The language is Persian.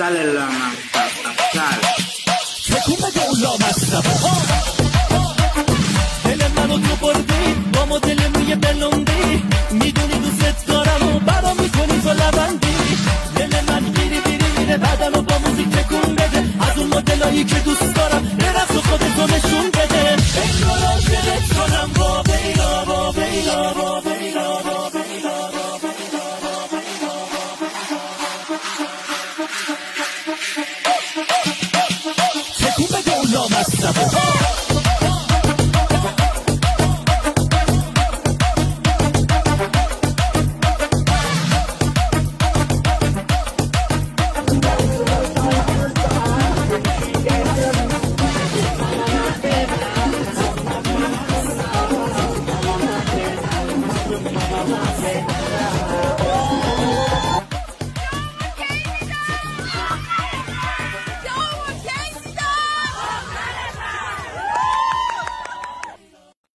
Dale la massa, dale. تکون بده اون لامصب دل منو تو بردی با مدل موی بلوندی میدونی دوست دارم و برا میکنی تو لبندی دل من میره بدنو با موزیک تکون بده از اون مدلایی که دوست دارم یه رفت و خودتو نشون بده انگار عاشقت کنم با بیلا با بیلا با بیلا با بیلا تکون بده اون لامصب